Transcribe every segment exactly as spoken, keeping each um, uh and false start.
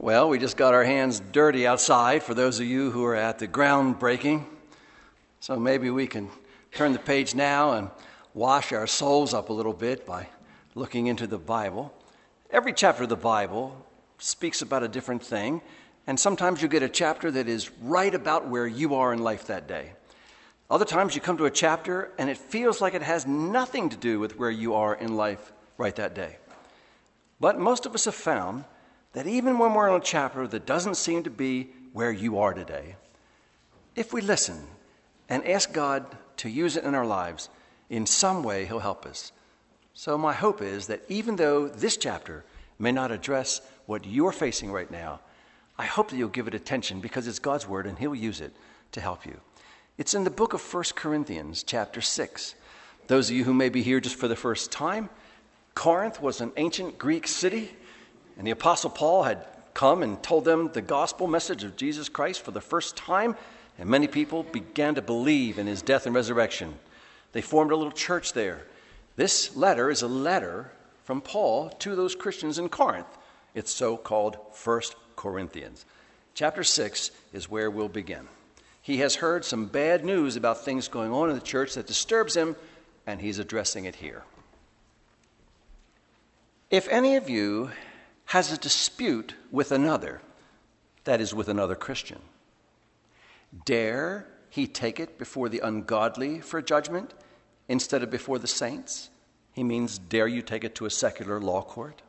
Well, we just got our hands dirty outside for those of you who are at the groundbreaking. So maybe we can turn the page now and wash our souls up a little bit by looking into the Bible. Every chapter of the Bible speaks about a different thing, and sometimes you get a chapter that is right about where you are in life that day. Other times you come to a chapter and it feels like it has nothing to do with where you are in life right that day. But most of us have found that even when we're in a chapter that doesn't seem to be where you are today, if we listen and ask God to use it in our lives, in some way He'll help us. So my hope is that even though this chapter may not address what you're facing right now, I hope that you'll give it attention because it's God's word and He'll use it to help you. It's in the book of First Corinthians, chapter six. Those of you who may be here just for the first time, Corinth was an ancient Greek city, and the Apostle Paul had come and told them the gospel message of Jesus Christ for the first time, and many people began to believe in His death and resurrection. They formed a little church there. This letter is a letter from Paul to those Christians in Corinth. It's so-called First Corinthians. Chapter six is where we'll begin. He has heard some bad news about things going on in the church that disturbs him, and he's addressing it here. If any of you has a dispute with another, that is, with another Christian, dare he take it before the ungodly for judgment instead of before the saints? He means, dare you take it to a secular law court?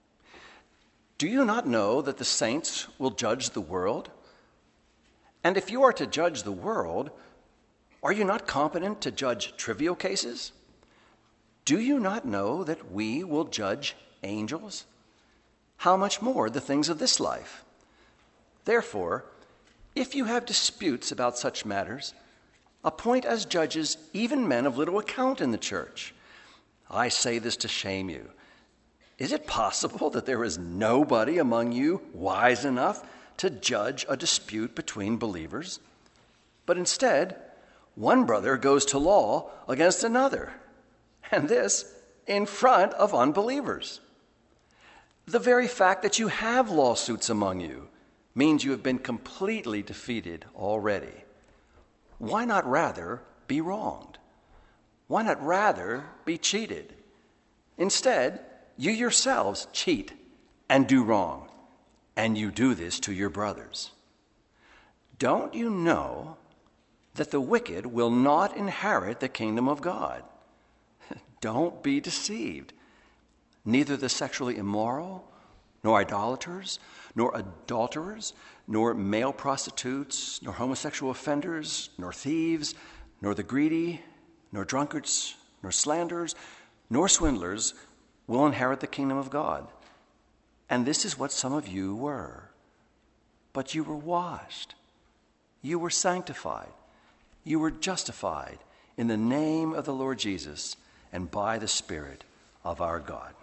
Do you not know that the saints will judge the world? And if you are to judge the world, are you not competent to judge trivial cases? Do you not know that we will judge angels? How much more the things of this life? Therefore, if you have disputes about such matters, appoint as judges even men of little account in the church. I say this to shame you. Is it possible that there is nobody among you wise enough to judge a dispute between believers? But instead, one brother goes to law against another, and this in front of unbelievers. The very fact that you have lawsuits among you means you have been completely defeated already. Why not rather be wronged? Why not rather be cheated? Instead, you yourselves cheat and do wrong, and you do this to your brothers. Don't you know that the wicked will not inherit the kingdom of God? Don't be deceived. Neither the sexually immoral, nor idolaters, nor adulterers, nor male prostitutes, nor homosexual offenders, nor thieves, nor the greedy, nor drunkards, nor slanderers, nor swindlers will inherit the kingdom of God. And this is what some of you were. But you were washed. You were sanctified. You were justified in the name of the Lord Jesus and by the Spirit of our God.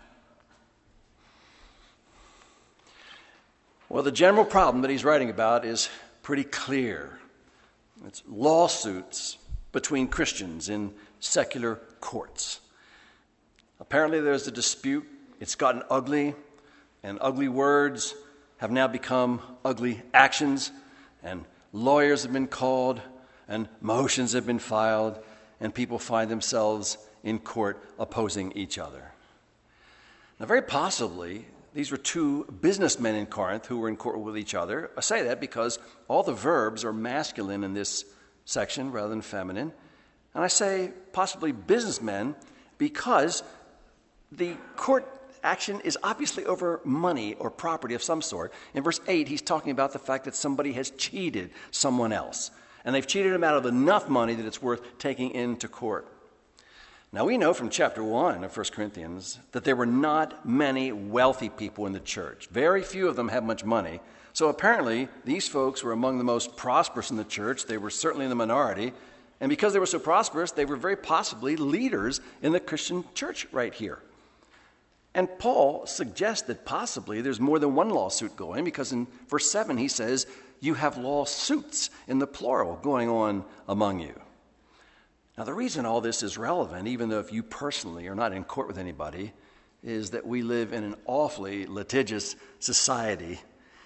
Well, the general problem that he's writing about is pretty clear. It's lawsuits between Christians in secular courts. Apparently there's a dispute. It's gotten ugly, and ugly words have now become ugly actions, and lawyers have been called, and motions have been filed, and people find themselves in court opposing each other. Now, very possibly, these were two businessmen in Corinth who were in court with each other. I say that because all the verbs are masculine in this section rather than feminine. And I say possibly businessmen because the court action is obviously over money or property of some sort. In verse eight, he's talking about the fact that somebody has cheated someone else. And they've cheated him out of enough money that it's worth taking into court. Now, we know from chapter one of First Corinthians that there were not many wealthy people in the church. Very few of them had much money. So apparently, these folks were among the most prosperous in the church. They were certainly in the minority. And because they were so prosperous, they were very possibly leaders in the Christian church right here. And Paul suggests that possibly there's more than one lawsuit going, because in verse seven he says, you have lawsuits in the plural going on among you. Now, the reason all this is relevant, even though if you personally are not in court with anybody, is that we live in an awfully litigious society.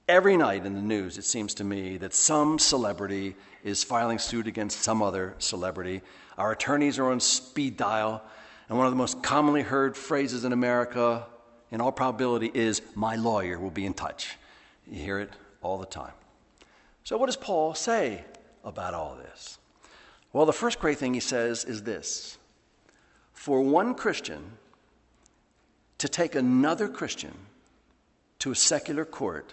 Every night in the news, it seems to me that some celebrity is filing suit against some other celebrity. Our attorneys are on speed dial, and one of the most commonly heard phrases in America, in all probability, is, "My lawyer will be in touch." You hear it all the time. So what does Paul say about all this? Well, the first great thing he says is this: for one Christian to take another Christian to a secular court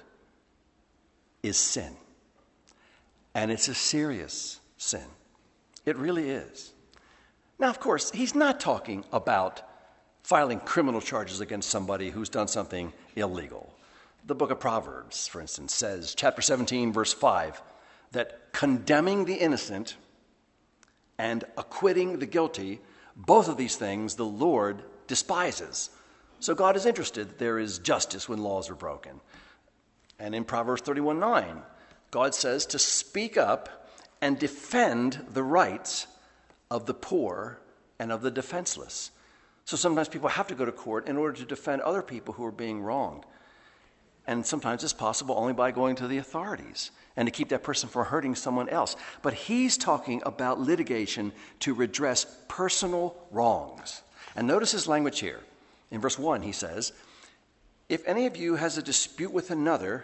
is sin. And it's a serious sin. It really is. Now, of course, he's not talking about filing criminal charges against somebody who's done something illegal. The book of Proverbs, for instance, says, chapter seventeen, verse five, that condemning the innocent and acquitting the guilty, both of these things the Lord despises. So God is interested that there is justice when laws are broken. And in Proverbs thirty-one nine, God says to speak up and defend the rights of the poor and of the defenseless. So sometimes people have to go to court in order to defend other people who are being wronged. And sometimes it's possible only by going to the authorities and to keep that person from hurting someone else. But he's talking about litigation to redress personal wrongs. And notice his language here. In verse one, he says, if any of you has a dispute with another,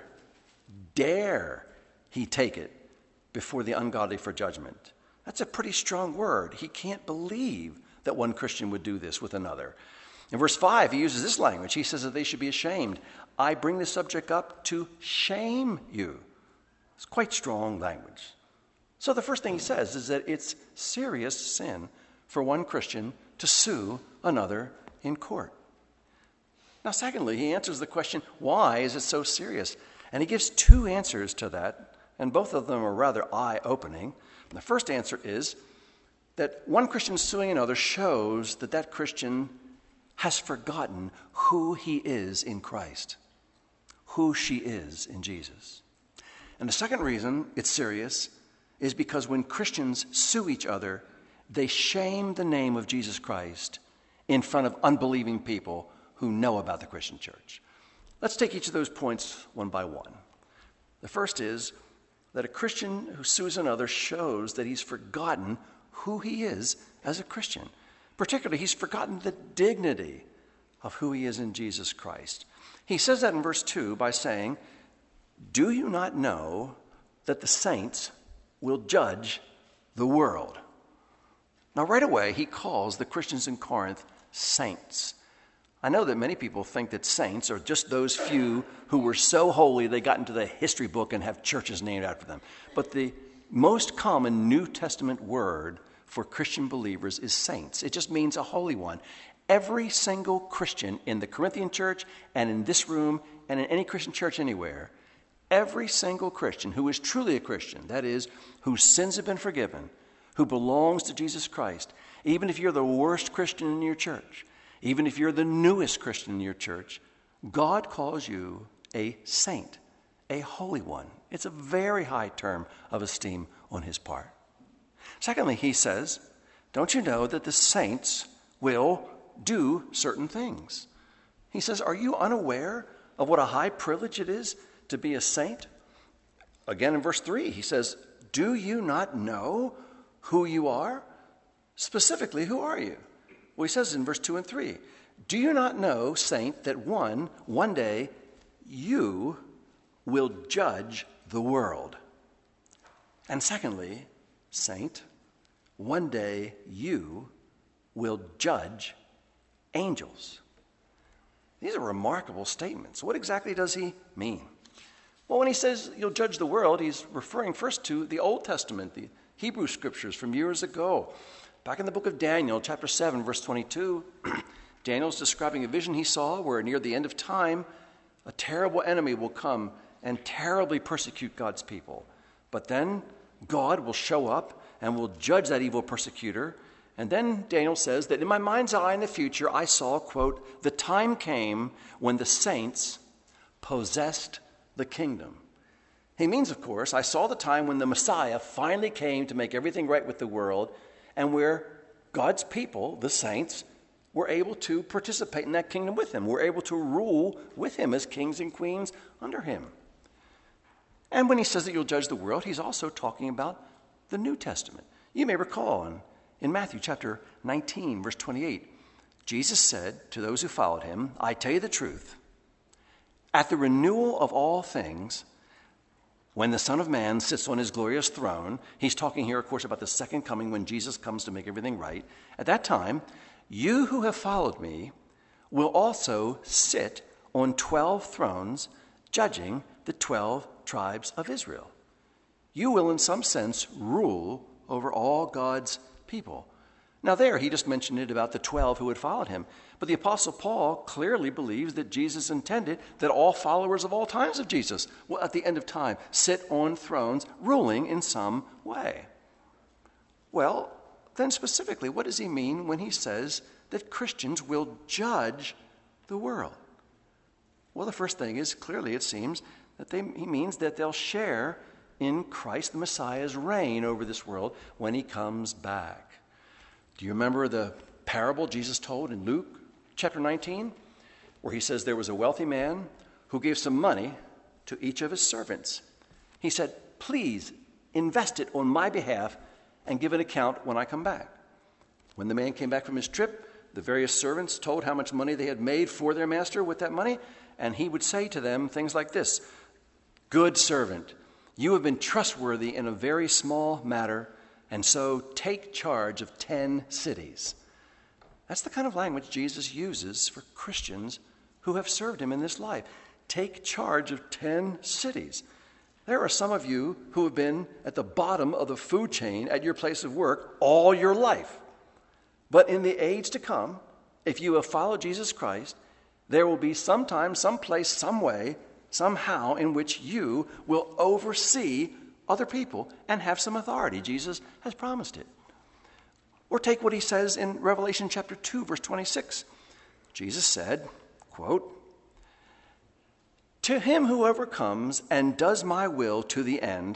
dare he take it before the ungodly for judgment. That's a pretty strong word. He can't believe that one Christian would do this with another. In verse five, he uses this language. He says that they should be ashamed. I bring this subject up to shame you. It's quite strong language. So the first thing he says is that it's serious sin for one Christian to sue another in court. Now, secondly, he answers the question, why is it so serious? And he gives two answers to that, and both of them are rather eye-opening. And the first answer is that one Christian suing another shows that that Christian has forgotten who he is in Christ, who she is in Jesus. And the second reason it's serious is because when Christians sue each other, they shame the name of Jesus Christ in front of unbelieving people who know about the Christian church. Let's take each of those points one by one. The first is that a Christian who sues another shows that he's forgotten who he is as a Christian. Particularly, he's forgotten the dignity of who he is in Jesus Christ. He says that in verse two by saying, do you not know that the saints will judge the world? Now, right away, he calls the Christians in Corinth saints. I know that many people think that saints are just those few who were so holy they got into the history book and have churches named after them. But the most common New Testament word for Christian believers is saints. It just means a holy one. Every single Christian in the Corinthian church and in this room and in any Christian church anywhere, every single Christian who is truly a Christian, that is, whose sins have been forgiven, who belongs to Jesus Christ, even if you're the worst Christian in your church, even if you're the newest Christian in your church, God calls you a saint, a holy one. It's a very high term of esteem on his part. Secondly, he says, don't you know that the saints will do certain things? He says, are you unaware of what a high privilege it is to be a saint? Again, in verse three, he says, do you not know who you are? Specifically, who are you? Well, he says in verse two and three, do you not know, saint, that one, one day, you will judge the world? And secondly, saint, one day you will judge angels. These are remarkable statements. What exactly does he mean? Well, when he says you'll judge the world, he's referring first to the Old Testament, the Hebrew scriptures from years ago. Back in the book of Daniel, chapter seven, verse twenty-two, Daniel's describing a vision he saw where near the end of time, a terrible enemy will come and terribly persecute God's people. But then God will show up and will judge that evil persecutor. And then Daniel says that in my mind's eye in the future, I saw, quote, the time came when the saints possessed the kingdom. He means, of course, I saw the time when the Messiah finally came to make everything right with the world, and where God's people, the saints, were able to participate in that kingdom with him. We're able to rule with him as kings and queens under him. And when he says that you'll judge the world, he's also talking about the New Testament. You may recall in, in Matthew chapter nineteen, verse twenty-eight, Jesus said to those who followed him, I tell you the truth, at the renewal of all things, when the Son of Man sits on his glorious throne, he's talking here, of course, about the second coming when Jesus comes to make everything right. At that time, you who have followed me will also sit on twelve thrones, judging the twelve tribes of Israel. You will, in some sense, rule over all God's people. Now there, he just mentioned it about the twelve who had followed him. But the Apostle Paul clearly believes that Jesus intended that all followers of all times of Jesus will, at the end of time, sit on thrones, ruling in some way. Well, then specifically, what does he mean when he says that Christians will judge the world? Well, the first thing is, clearly it seems, that they, he means that they'll share in Christ the Messiah's reign over this world when he comes back. Do you remember the parable Jesus told in Luke chapter nineteen, where he says there was a wealthy man who gave some money to each of his servants? He said, please invest it on my behalf and give an account when I come back. When the man came back from his trip, the various servants told how much money they had made for their master with that money, and he would say to them things like this, good servant, you have been trustworthy in a very small matter, and so take charge of ten cities. That's the kind of language Jesus uses for Christians who have served him in this life. Take charge of ten cities. There are some of you who have been at the bottom of the food chain at your place of work all your life. But in the age to come, if you have followed Jesus Christ, there will be sometime, someplace, some way, somehow in which you will oversee other people and have some authority. Jesus has promised it. Or take what he says in Revelation chapter two, verse twenty-six. Jesus said, quote, to him who overcomes and does my will to the end,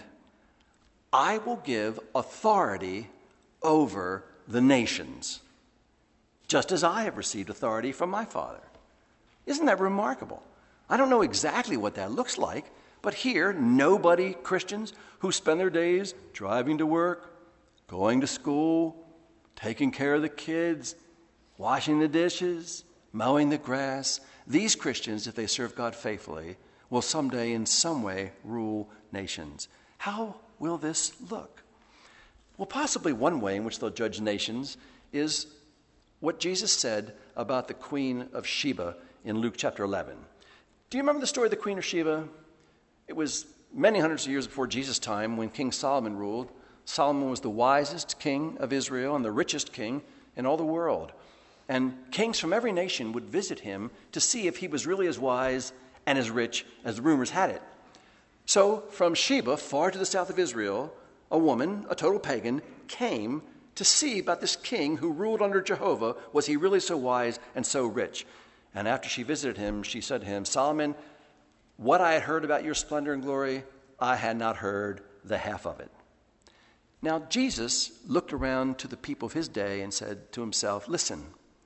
I will give authority over the nations, just as I have received authority from my Father. Isn't that remarkable? I don't know exactly what that looks like, but here, nobody, Christians who spend their days driving to work, going to school, taking care of the kids, washing the dishes, mowing the grass, these Christians, if they serve God faithfully, will someday in some way rule nations. How will this look? Well, possibly one way in which they'll judge nations is what Jesus said about the Queen of Sheba in Luke chapter eleven. Do you remember the story of the Queen of Sheba? It was many hundreds of years before Jesus' time when King Solomon ruled. Solomon was the wisest king of Israel and the richest king in all the world. And kings from every nation would visit him to see if he was really as wise and as rich as the rumors had it. So from Sheba, far to the south of Israel, a woman, a total pagan, came to see about this king who ruled under Jehovah. Was he really so wise and so rich? And after she visited him, she said to him, Solomon, what I had heard about your splendor and glory, I had not heard the half of it. Now Jesus looked around to the people of his day and said to himself, listen,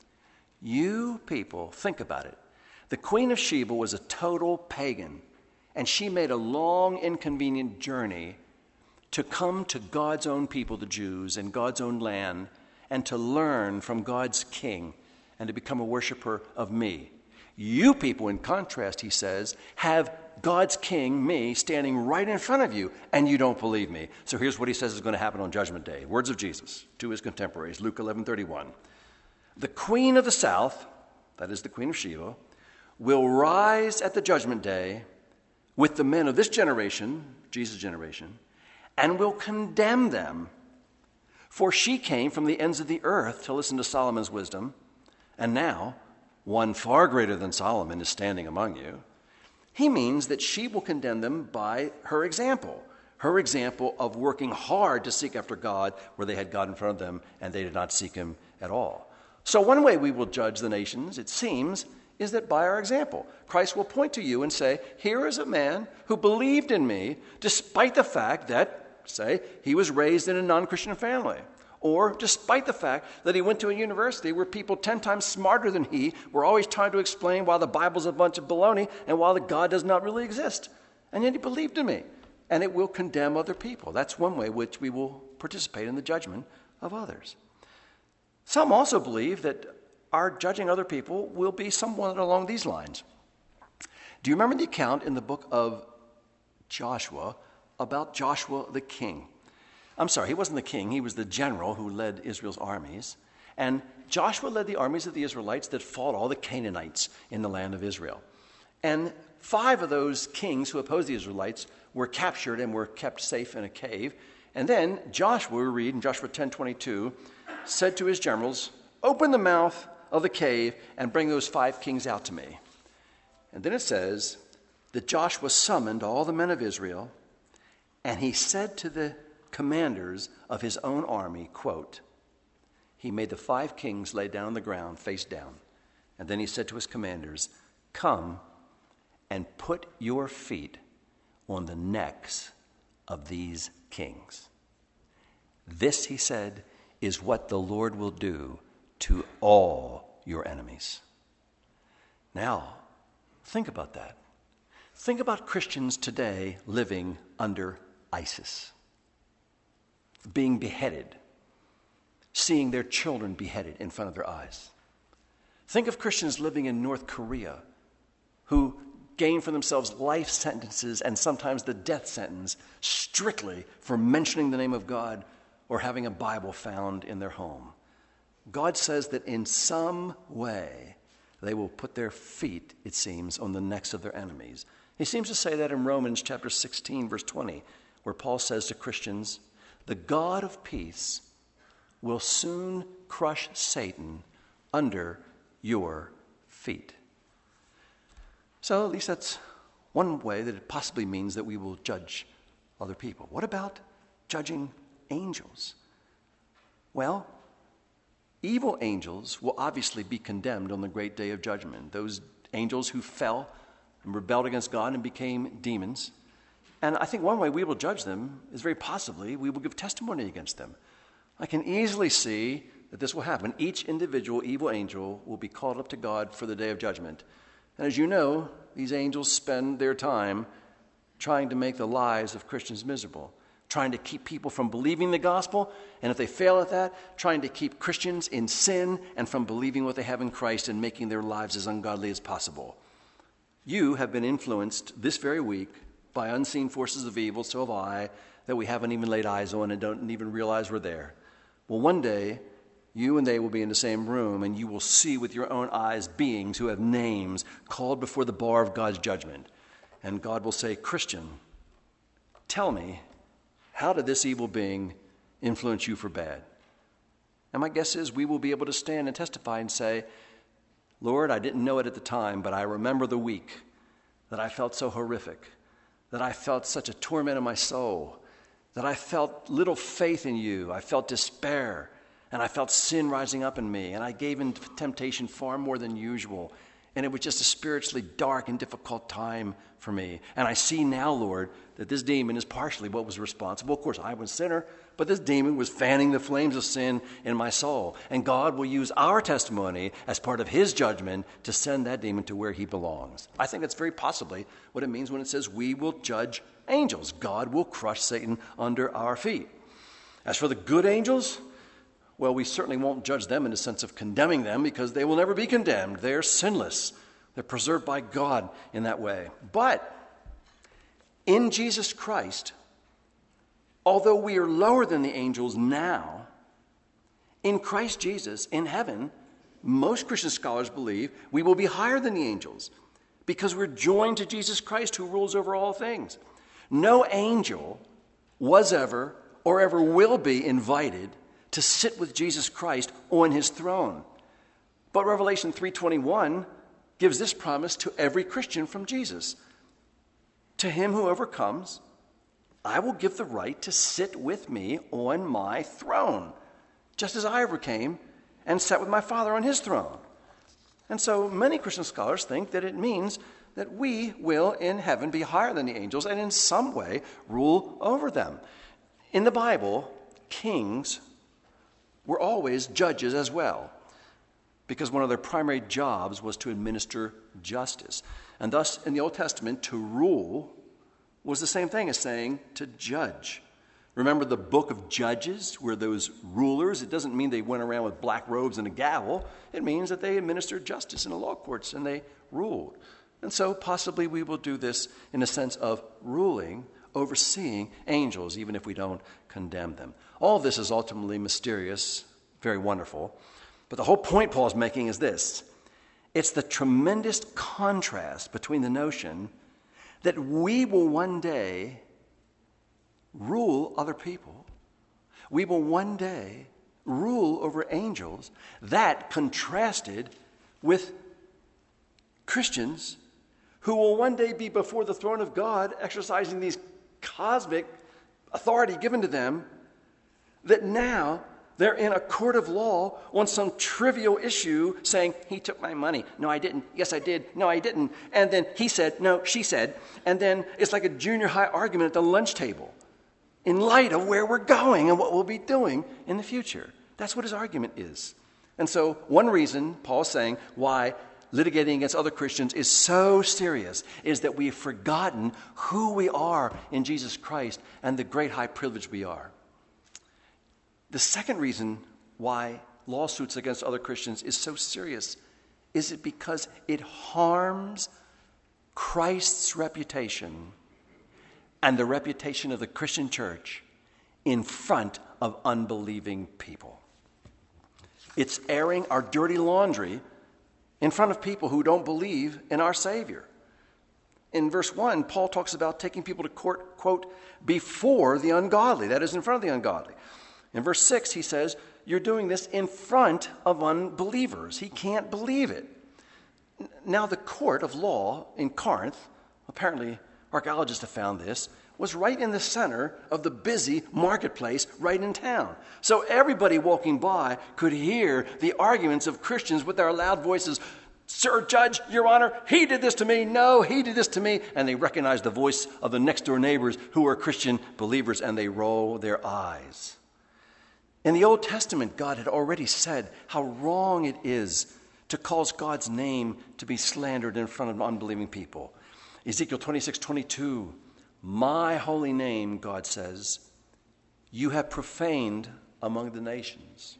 you people, think about it. The Queen of Sheba was a total pagan, and she made a long, inconvenient journey to come to God's own people, the Jews, and God's own land, and to learn from God's king and to become a worshiper of me. You people, in contrast, he says, have God's king, me, standing right in front of you, and you don't believe me. So here's what he says is going to happen on Judgment Day. Words of Jesus to his contemporaries, Luke eleven thirty-one. The queen of the south, that is the Queen of Sheba, will rise at the judgment day with the men of this generation, Jesus' generation, and will condemn them. For she came from the ends of the earth to listen to Solomon's wisdom, and now one far greater than Solomon is standing among you. He means that she will condemn them by her example, her example of working hard to seek after God where they had God in front of them and they did not seek him at all. So one way we will judge the nations, it seems, is that by our example. Christ will point to you and say, here is a man who believed in me despite the fact that, say, he was raised in a non-Christian family. Or despite the fact that he went to a university where people ten times smarter than he were always trying to explain why the Bible's a bunch of baloney and why the God does not really exist. And yet he believed in me. and it will condemn other people. That's one way which we will participate in the judgment of others. Some also believe that our judging other people will be somewhat along these lines. Do you remember the account in the book of Joshua about Joshua the king? I'm sorry, he wasn't the king. He was the general who led Israel's armies. And Joshua led the armies of the Israelites that fought all the Canaanites in the land of Israel. And five of those kings who opposed the Israelites were captured and were kept safe in a cave. And then Joshua, we read in Joshua ten twenty-two, said to his generals, "Open the mouth of the cave and bring those five kings out to me." And then it says that Joshua summoned all the men of Israel, and he said to the commanders of his own army, quote, he made the five kings lay down on the ground, face down. And then he said to his commanders, "Come and put your feet on the necks of these kings. This," he said, "is what the Lord will do to all your enemies." Now, think about that. Think about Christians today living under ISIS, being beheaded, seeing their children beheaded in front of their eyes. Think of Christians living in North Korea who gain for themselves life sentences and sometimes the death sentence strictly for mentioning the name of God or having a Bible found in their home. God says that in some way they will put their feet, it seems, on the necks of their enemies. He seems to say that in Romans chapter sixteen, verse twenty, where Paul says to Christians, "The God of peace will soon crush Satan under your feet." So at least that's one way that it possibly means that we will judge other people. What about judging angels? Well, evil angels will obviously be condemned on the great day of judgment. Those angels who fell and rebelled against God and became demons. And I think one way we will judge them is very possibly we will give testimony against them. I can easily see that this will happen. Each individual evil angel will be called up to God for the day of judgment. And as you know, these angels spend their time trying to make the lives of Christians miserable, trying to keep people from believing the gospel, and if they fail at that, trying to keep Christians in sin and from believing what they have in Christ and making their lives as ungodly as possible. You have been influenced this very week by unseen forces of evil, so have I, that we haven't even laid eyes on and don't even realize we're there. Well, one day, you and they will be in the same room, and you will see with your own eyes beings who have names called before the bar of God's judgment. And God will say, "Christian, tell me, how did this evil being influence you for bad?" And my guess is we will be able to stand and testify and say, "Lord, I didn't know it at the time, but I remember the week that I felt so horrific, that I felt such a torment in my soul, that I felt little faith in you. I felt despair, and I felt sin rising up in me, and I gave in to temptation far more than usual, and it was just a spiritually dark and difficult time for me. And I see now, Lord, that this demon is partially what was responsible. Of course, I was a sinner, but this demon was fanning the flames of sin in my soul. And God will use our testimony as part of his judgment to send that demon to where he belongs." I think that's very possibly what it means when it says we will judge angels. God will crush Satan under our feet. As for the good angels, well, we certainly won't judge them in the sense of condemning them because they will never be condemned. They're sinless. They're preserved by God in that way. But in Jesus Christ, although we are lower than the angels now, in Christ Jesus, in heaven, most Christian scholars believe we will be higher than the angels because we're joined to Jesus Christ who rules over all things. No angel was ever or ever will be invited to sit with Jesus Christ on his throne. But Revelation three twenty-one gives this promise to every Christian from Jesus. "To him who overcomes, I will give the right to sit with me on my throne, just as I overcame and sat with my Father on his throne." And so many Christian scholars think that it means that we will in heaven be higher than the angels and in some way rule over them. In the Bible, kings were always judges as well, because one of their primary jobs was to administer justice. And thus, in the Old Testament, to rule was the same thing as saying to judge. Remember the book of Judges, where those rulers, it doesn't mean they went around with black robes and a gavel. It means that they administered justice in the law courts and they ruled. And so possibly we will do this in a sense of ruling, overseeing angels, even if we don't condemn them. All this is ultimately mysterious, very wonderful. But the whole point Paul's making is this. It's the tremendous contrast between the notion that we will one day rule other people. We will one day rule over angels. That contrasted with Christians who will one day be before the throne of God exercising these cosmic authority given to them, that now they're in a court of law on some trivial issue saying, he took my money. No, I didn't. Yes, I did. No, I didn't. And then he said, no, she said. And then it's like a junior high argument at the lunch table in light of where we're going and what we'll be doing in the future. That's what his argument is. And so one reason Paul's saying why litigating against other Christians is so serious is that we've forgotten who we are in Jesus Christ and the great high privilege we are. The second reason why lawsuits against other Christians is so serious is it because it harms Christ's reputation and the reputation of the Christian church in front of unbelieving people. It's airing our dirty laundry in front of people who don't believe in our Savior. In verse one, Paul talks about taking people to court, quote, before the ungodly, that is, in front of the ungodly. In verse six, he says, you're doing this in front of unbelievers. He can't believe it. Now, the court of law in Corinth, apparently archaeologists have found this, was right in the center of the busy marketplace right in town. So everybody walking by could hear the arguments of Christians with their loud voices. Sir, Judge, Your Honor, he did this to me. No, he did this to me. And they recognize the voice of the next door neighbors who are Christian believers, and they roll their eyes. In the Old Testament, God had already said how wrong it is to cause God's name to be slandered in front of unbelieving people. Ezekiel twenty-six twenty-two, my holy name, God says, you have profaned among the nations.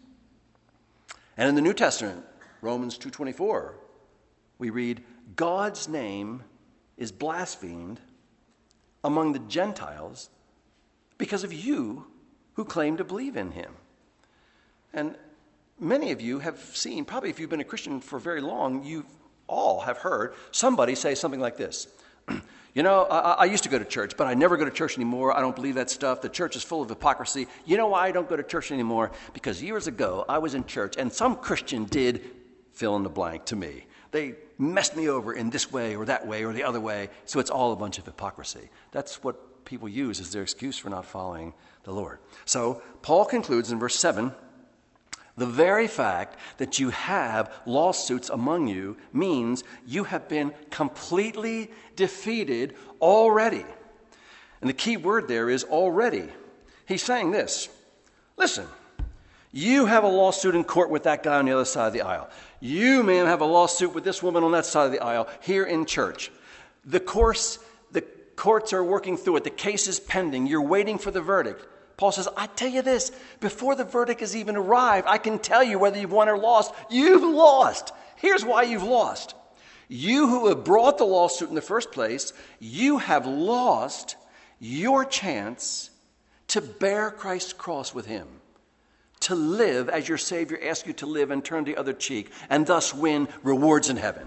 And in the New Testament, Romans two twenty-four, we read, God's name is blasphemed among the Gentiles because of you who claim to believe in him. And many of you have seen, probably if you've been a Christian for very long, you all have heard somebody say something like this. You know, I, I used to go to church, but I never go to church anymore. I don't believe that stuff. The church is full of hypocrisy. You know why I don't go to church anymore? Because years ago, I was in church, and some Christian did fill in the blank to me. They messed me over in this way or that way or the other way, so it's all a bunch of hypocrisy. That's what people use as their excuse for not following the Lord. So Paul concludes in verse seven, the very fact that you have lawsuits among you means you have been completely defeated already. And the key word there is already. He's saying this. Listen, you have a lawsuit in court with that guy on the other side of the aisle. You, man, have a lawsuit with this woman on that side of the aisle here in church. The course, the courts are working through it. The case is pending. You're waiting for the verdict. Paul says, I tell you this, before the verdict has even arrived, I can tell you whether you've won or lost. You've lost. Here's why you've lost. You who have brought the lawsuit in the first place, you have lost your chance to bear Christ's cross with him, to live as your Savior asks you to live and turn the other cheek, and thus win rewards in heaven.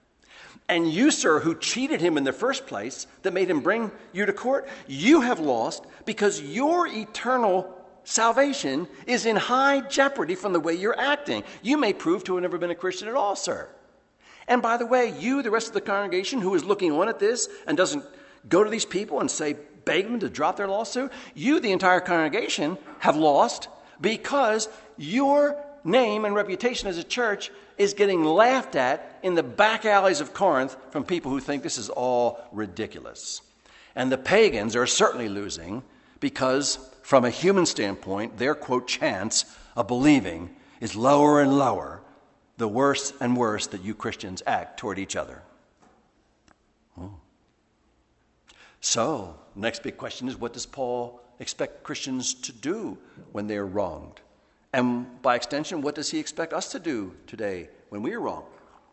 And you, sir, who cheated him in the first place, that made him bring you to court, you have lost because your eternal salvation is in high jeopardy from the way you're acting. You may prove to have never been a Christian at all, sir. And by the way, you, the rest of the congregation who is looking on at this and doesn't go to these people and say, beg them to drop their lawsuit, you, the entire congregation, have lost because your name and reputation as a church is getting laughed at in the back alleys of Corinth from people who think this is all ridiculous. And the pagans are certainly losing because, from a human standpoint, their, quote, chance of believing is lower and lower the worse and worse that you Christians act toward each other. Oh. So, next big question is, what does Paul expect Christians to do when they are wronged? And by extension, what does he expect us to do today when we are wronged?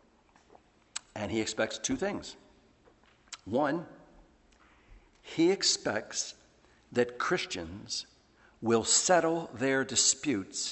And he expects two things. One, he expects that Christians will settle their disputes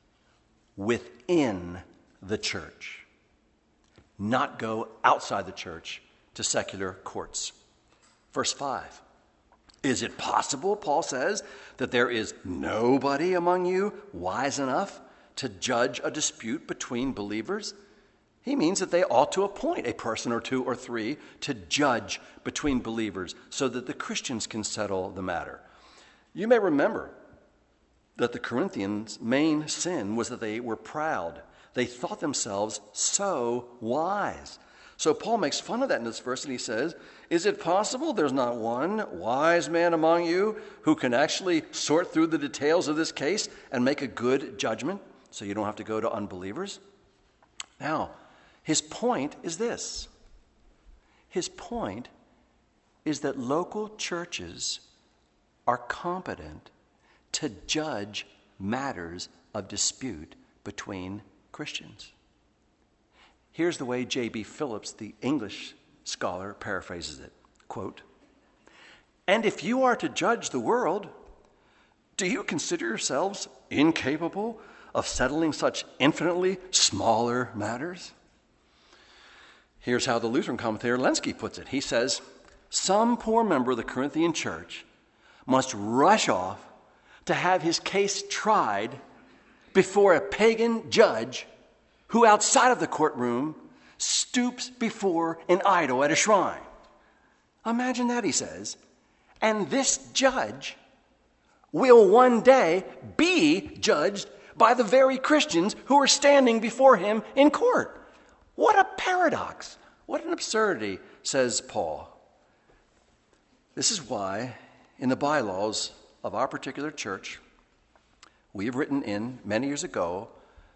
within the church, not go outside the church to secular courts. Verse five, is it possible, Paul says, that there is nobody among you wise enough to judge a dispute between believers? He means that they ought to appoint a person or two or three to judge between believers so that the Christians can settle the matter. You may remember that the Corinthians' main sin was that they were proud. They thought themselves so wise. So Paul makes fun of that in this verse, and he says, is it possible there's not one wise man among you who can actually sort through the details of this case and make a good judgment so you don't have to go to unbelievers? Now, his point is this. His point is that local churches are competent to judge matters of dispute between Christians. Here's the way J B Phillips, the English scholar, paraphrases it. Quote, and if you are to judge the world, do you consider yourselves incapable of settling such infinitely smaller matters? Here's how the Lutheran commentator Lenski puts it. He says, some poor member of the Corinthian church must rush off to have his case tried before a pagan judge who outside of the courtroom stoops before an idol at a shrine. Imagine that, he says. And this judge will one day be judged by the very Christians who are standing before him in court. What a paradox. What an absurdity, says Paul. This is why in the bylaws of our particular church, we have written in many years ago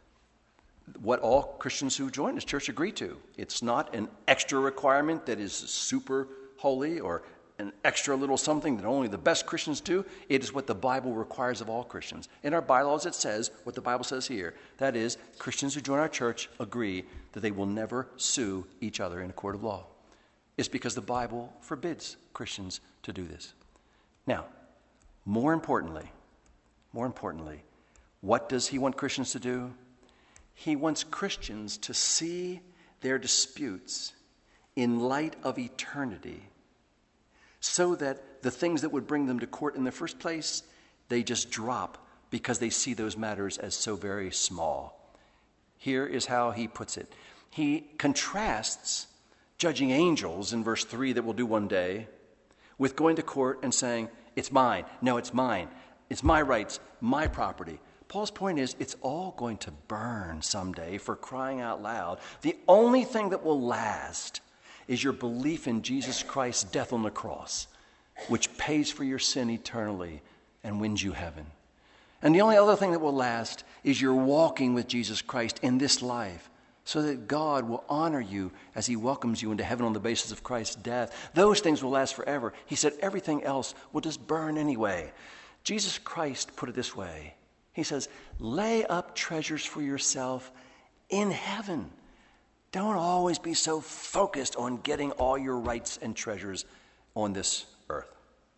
what all Christians who join this church agree to. It's not an extra requirement that is super holy or an extra little something that only the best Christians do. It is what the Bible requires of all Christians. In our bylaws, it says what the Bible says here. That is, Christians who join our church agree that they will never sue each other in a court of law. It's because the Bible forbids Christians to do this. Now, more importantly, more importantly, what does he want Christians to do? He wants Christians to see their disputes in light of eternity so that the things that would bring them to court in the first place, they just drop because they see those matters as so very small. Here is how he puts it. He contrasts judging angels in verse three that we'll do one day with going to court and saying, it's mine. No, it's mine. It's my rights, my property. Paul's point is it's all going to burn someday, for crying out loud. The only thing that will last is your belief in Jesus Christ's death on the cross, which pays for your sin eternally and wins you heaven. And the only other thing that will last is your walking with Jesus Christ in this life, so that God will honor you as he welcomes you into heaven on the basis of Christ's death. Those things will last forever. He said everything else will just burn anyway. Jesus Christ put it this way. He says, lay up treasures for yourself in heaven. Don't always be so focused on getting all your rights and treasures on this earth.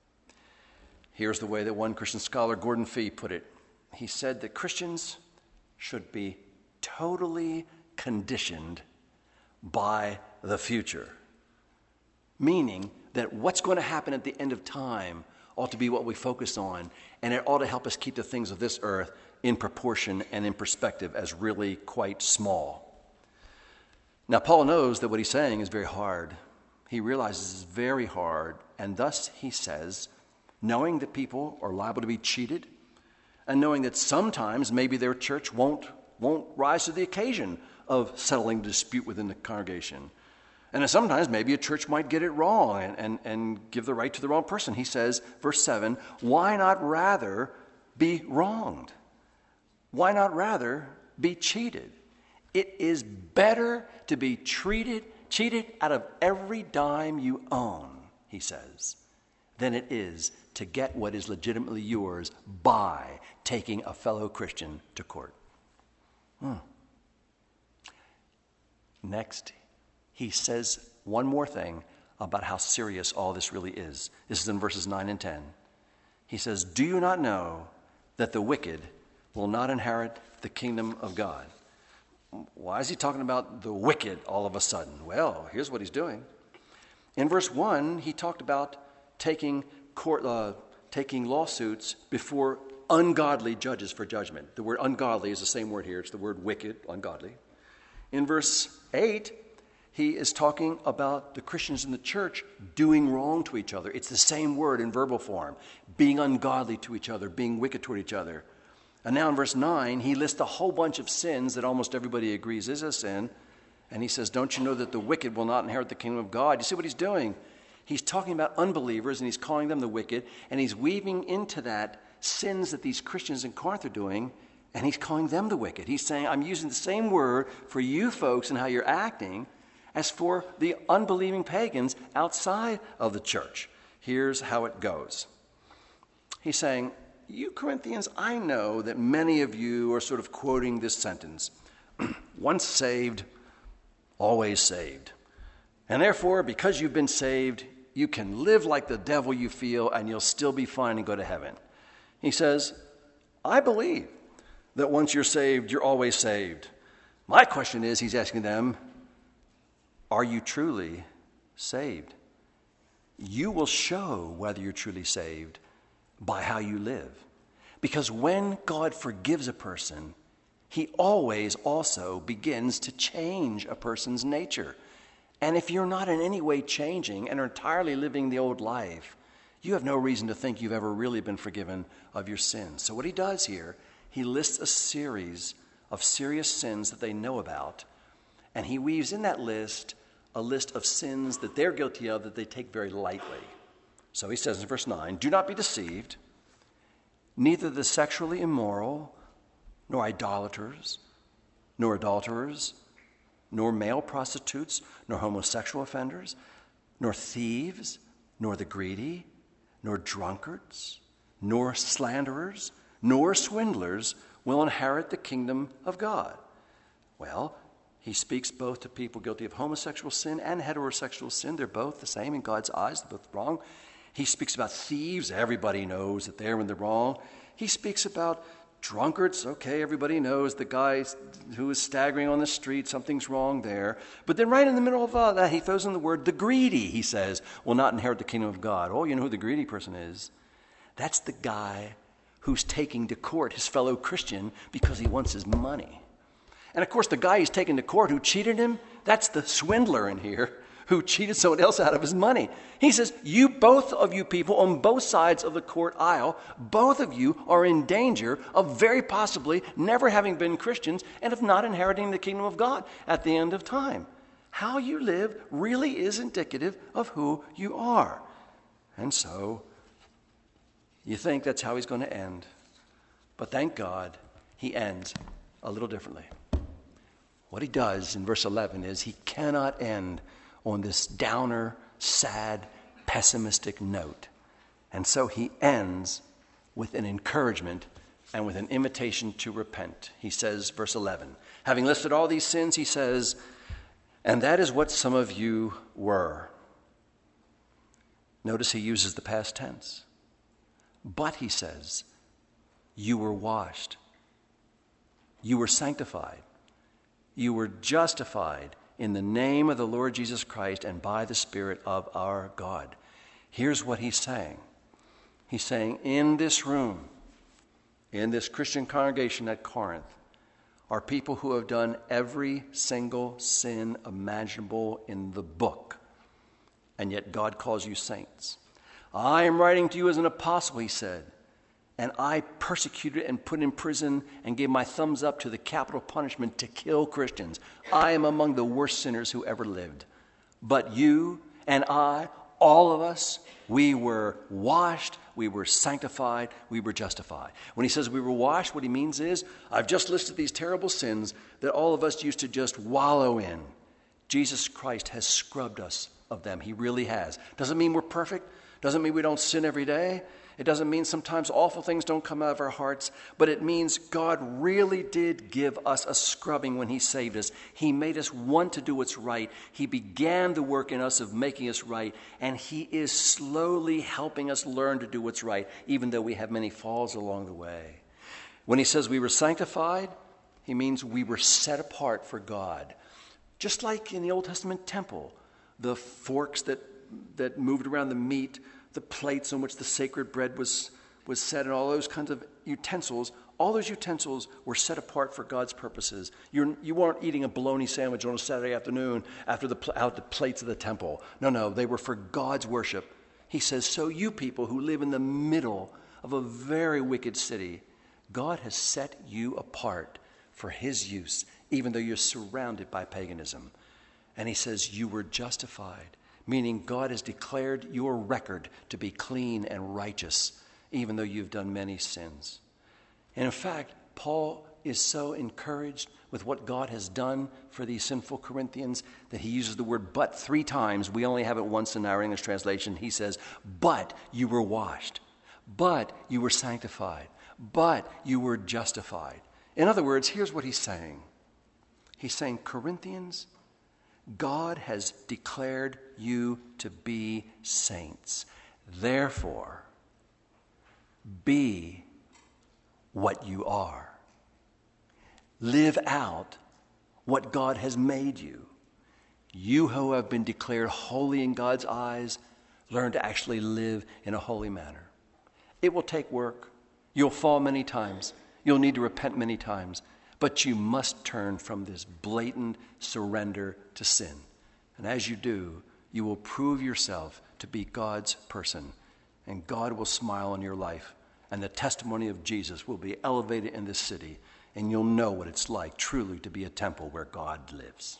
Here's the way that one Christian scholar, Gordon Fee, put it. He said that Christians should be totally conditioned by the future, meaning that what's going to happen at the end of time ought to be what we focus on, and it ought to help us keep the things of this earth in proportion and in perspective as really quite small. Now, Paul knows that what he's saying is very hard. He realizes it's very hard, and thus he says, knowing that people are liable to be cheated, and knowing that sometimes maybe their church won't, won't rise to the occasion of settling a dispute within the congregation. And sometimes maybe a church might get it wrong and, and, and give the right to the wrong person. He says, verse seven, why not rather be wronged? Why not rather be cheated? It is better to be treated, cheated out of every dime you own, he says, than it is to get what is legitimately yours by taking a fellow Christian to court. Hmm. Next, he says one more thing about how serious all this really is. This is in verses nine and ten. He says, "Do you not know that the wicked will not inherit the kingdom of God?" Why is he talking about the wicked all of a sudden? Well, here's what he's doing. In verse one, he talked about taking court, uh, taking lawsuits before ungodly judges for judgment. The word ungodly is the same word here. It's the word wicked, ungodly. In verse eight, he is talking about the Christians in the church doing wrong to each other. It's the same word in verbal form, being ungodly to each other, being wicked toward each other. And now in verse nine, he lists a whole bunch of sins that almost everybody agrees is a sin. And he says, don't you know that the wicked will not inherit the kingdom of God? You see what he's doing? He's talking about unbelievers, and he's calling them the wicked, and he's weaving into that sins that these Christians in Corinth are doing, and he's calling them the wicked. He's saying, I'm using the same word for you folks and how you're acting as for the unbelieving pagans outside of the church. Here's how it goes. He's saying, you Corinthians, I know that many of you are sort of quoting this sentence, once saved, always saved. And therefore, because you've been saved, you can live like the devil you feel, and you'll still be fine and go to heaven. He says, I believe that once you're saved, you're always saved. My question is, he's asking them, are you truly saved? You will show whether you're truly saved by how you live. Because when God forgives a person, he always also begins to change a person's nature. And if you're not in any way changing and are entirely living the old life, you have no reason to think you've ever really been forgiven of your sins. So what he does here, he lists a series of serious sins that they know about, and he weaves in that list a list of sins that they're guilty of that they take very lightly. So he says in verse nine, do not be deceived. Neither the sexually immoral, nor idolaters, nor adulterers, nor male prostitutes, nor homosexual offenders, nor thieves, nor the greedy, nor drunkards, nor slanderers, nor swindlers will inherit the kingdom of God. Well, he speaks both to people guilty of homosexual sin and heterosexual sin. They're both the same in God's eyes. They're both wrong. He speaks about thieves. Everybody knows that they're in the wrong. He speaks about drunkards. Okay, everybody knows the guy who is staggering on the street. Something's wrong there. But then right in the middle of all that, he throws in the word the greedy, he says, will not inherit the kingdom of God. Oh, you know who the greedy person is? That's the guy who's taking to court his fellow Christian because he wants his money. And of course, the guy he's taken to court who cheated him, that's the swindler in here who cheated someone else out of his money. He says, you, both of you people on both sides of the court aisle, both of you are in danger of very possibly never having been Christians and of not inheriting the kingdom of God at the end of time. How you live really is indicative of who you are. And so, you think that's how he's going to end. But thank God, he ends a little differently. What he does in verse eleven is he cannot end on this downer, sad, pessimistic note. And so he ends with an encouragement and with an invitation to repent. He says, verse eleven, having listed all these sins, he says, and that is what some of you were. Notice he uses the past tense. But, he says, you were washed. You were sanctified. You were justified in the name of the Lord Jesus Christ and by the Spirit of our God. Here's what he's saying. He's saying, in this room, in this Christian congregation at Corinth, are people who have done every single sin imaginable in the book. And yet God calls you saints. I am writing to you as an apostle, he said. And I persecuted and put in prison and gave my thumbs up to the capital punishment to kill Christians. I am among the worst sinners who ever lived. But you and I, all of us, we were washed, we were sanctified, we were justified. When he says we were washed, what he means is, I've just listed these terrible sins that all of us used to just wallow in. Jesus Christ has scrubbed us of them. He really has. Doesn't mean we're perfect. Doesn't mean we don't sin every day. It doesn't mean sometimes awful things don't come out of our hearts, but it means God really did give us a scrubbing when he saved us. He made us want to do what's right. He began the work in us of making us right, and he is slowly helping us learn to do what's right, even though we have many falls along the way. When he says we were sanctified, he means we were set apart for God. Just like in the Old Testament temple, the forks that, that moved around the meat, the plates on which the sacred bread was, was set, and all those kinds of utensils, all those utensils were set apart for God's purposes. You're, you weren't eating a bologna sandwich on a Saturday afternoon after the, out the plates of the temple. No, no, they were for God's worship. He says, so you people who live in the middle of a very wicked city, God has set you apart for his use, even though you're surrounded by paganism. And he says you were justified, meaning God has declared your record to be clean and righteous, even though you've done many sins. And in fact, Paul is so encouraged with what God has done for these sinful Corinthians that he uses the word but three times. We only have it once in our English translation. He says, but you were washed, but you were sanctified, but you were justified. In other words, here's what he's saying. He's saying, Corinthians, God has declared you to be saints. Therefore, be what you are. Live out what God has made you. You who have been declared holy in God's eyes, learn to actually live in a holy manner. It will take work. You'll fall many times. You'll need to repent many times. But you must turn from this blatant surrender to sin. And as you do, you will prove yourself to be God's person. And God will smile on your life. And the testimony of Jesus will be elevated in this city. And you'll know what it's like truly to be a temple where God lives.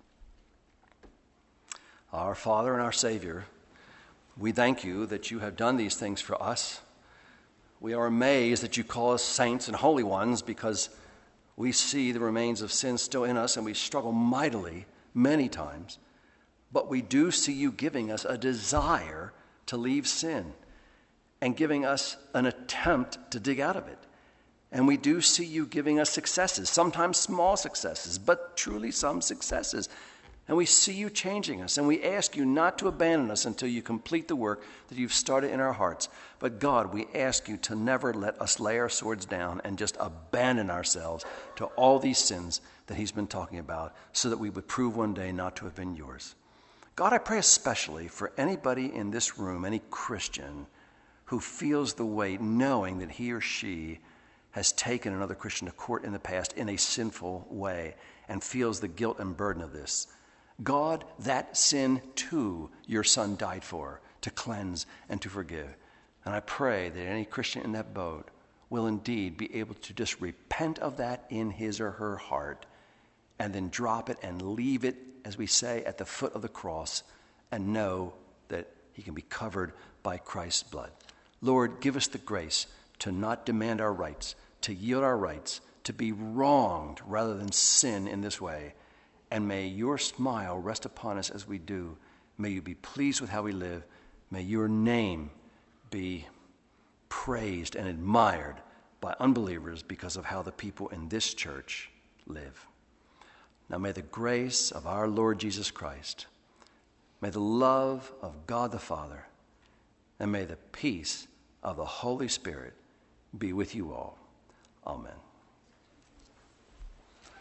Our Father and our Savior, we thank you that you have done these things for us. We are amazed that you call us saints and holy ones because we see the remains of sin still in us and we struggle mightily many times. But we do see you giving us a desire to leave sin and giving us an attempt to dig out of it. And we do see you giving us successes, sometimes small successes, but truly some successes. And we see you changing us, and we ask you not to abandon us until you complete the work that you've started in our hearts. But God, we ask you to never let us lay our swords down and just abandon ourselves to all these sins that he's been talking about so that we would prove one day not to have been yours. God, I pray especially for anybody in this room, any Christian who feels the weight knowing that he or she has taken another Christian to court in the past in a sinful way and feels the guilt and burden of this. God, that sin too your Son died for, to cleanse and to forgive. And I pray that any Christian in that boat will indeed be able to just repent of that in his or her heart and then drop it and leave it, as we say, at the foot of the cross and know that he can be covered by Christ's blood. Lord, give us the grace to not demand our rights, to yield our rights, to be wronged rather than sin in this way. And may your smile rest upon us as we do. May you be pleased with how we live. May your name be praised and admired by unbelievers because of how the people in this church live. Now may the grace of our Lord Jesus Christ, may the love of God the Father, and may the peace of the Holy Spirit be with you all. Amen.